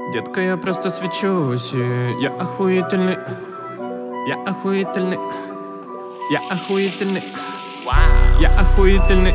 Детка, я просто свечусь, я охуительный. Я охуительный. Я охуительный. Я охуительный.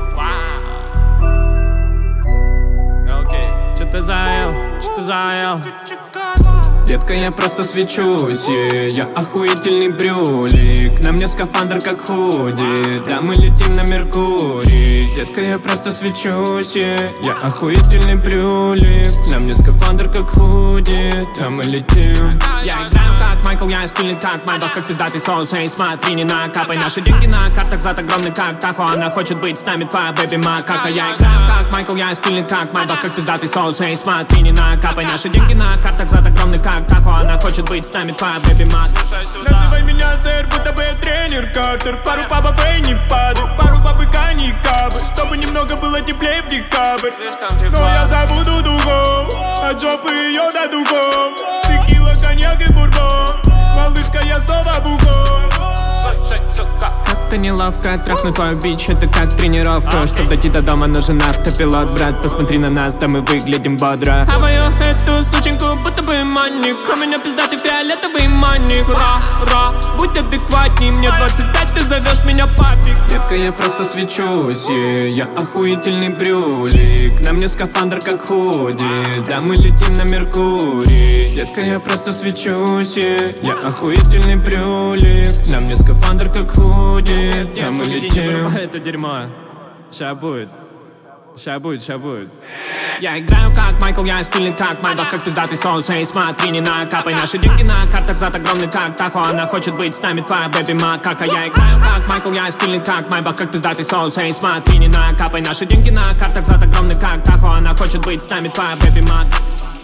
Окей, что-то заел, что-то заел. Детка, я просто свечусь, я охуительный брюлик. На мне скафандр как худи, да мы летим на Меркурий. Детка, я просто свечусь, я охуительный брюлик. На мне скафандр как худи, да мы летим. Я играю как Майкл, я стильный как Майдл, как пиздатый соус. Эй, смотри, не накапай, наши деньги на картах зад огромный как Тахо. Она хочет быть с нами, твоя бэби макака. Я играю как Майкл, я стильный как Майдл, как пиздатый соус. Эй, смотри, не накапай, наши деньги на картах зад огромный как Тахо. Она хочет быть с нами, твоя бэби мак. Называй меня сэр, будто бы я тренер Картер. Пару папа и не падай, пару папы коньякабы, чтобы немного было теплее в декабрь. Но я забуду дугов, от жопы ее до дугов. Текила, коньяк и бурбон, малышка, я снова бухом. Как-то неловко трахнуть твою бич, это как тренировка. Чтоб дойти до дома, нужен автопилот. Брат, посмотри на нас, да мы выглядим бодро. Хаваю эту сученьку, будто бы манник. У меня пиздатый фиолетовый манник. Ра, будь адекватней, мне 25, ты зовешь меня папик. Детка, я просто свечусь, я охуительный брюлик. На мне скафандр как худи, да мы летим на Меркурий. Детка, я просто свечусь, я охуительный брюлик. На мне скафандр как худи, да мы летим. Это дерьмо. Ща будет. Ща будет, ща будет. Я играю как Майкл, я стильный как Майдл, как пиздатый соус. Эй, смотри, не накапай, наши деньги на картах зад огромный как Тахо. Она хочет быть с нами, твоя бэби макака. Я играю как Майкл, я стильный как Майдл, как пиздатый соус. Эй, смотри, не накапай, наши деньги на картах зад огромный как Тахо. Она хочет быть с нами, твоя бэби мак.